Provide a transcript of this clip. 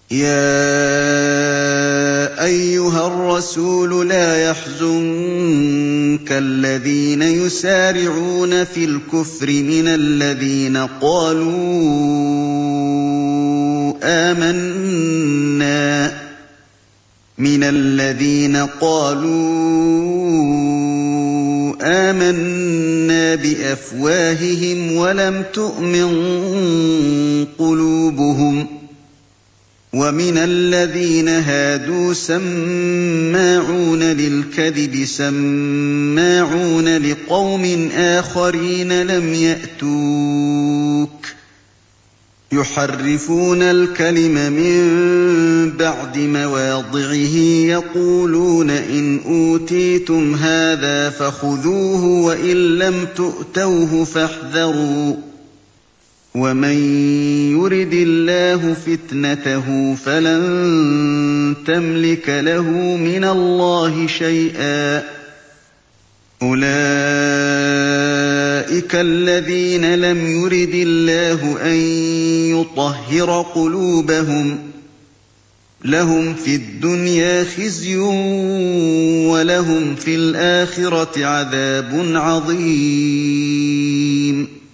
يَا أَيُّهَا الرَّسُولُ لَا يَحْزُنكَ الَّذِينَ يُسَارِعُونَ فِي الْكُفْرِ مِنَ الَّذِينَ قَالُوا آمَنَّا بِأَفْوَاهِهِمْ وَلَمْ تُؤْمِن قُلُوبُهُمْ ۛ وَمِنَ الَّذِينَ هَادُوا سَمَّاعُونَ لِلْكَذِبِ سَمَّاعُونَ لِقَوْمٍ آخَرِينَ لَمْ يَأْتُوكَ ۖ يُحَرِّفُونَ الْكَلِمَ مِن بَعْدِ مَوَاضِعِهِ يَقُولُونَ إِنْ أُوتِيتُمْ هَٰذَا فَخُذُوهُ وَإِن لَّمْ تُؤْتَوْهُ فَاحْذَرُوا ۚ وَمَن يُرِدِ اللَّهُ فِتْنَتَهُ فَلَن تَمْلِكَ لَهُ مِنَ اللَّهِ شَيْئًا ۚ أُولَٰئِكَ الَّذِينَ لَمْ يُرِدِ اللَّهُ أَن يُطَهِّرَ قُلُوبَهُمْ ۚ لَهُمْ فِي الدُّنْيَا خِزْيٌ وَلَهُمْ فِي الْآخِرَةِ عَذَابٌ عَظِيمٌ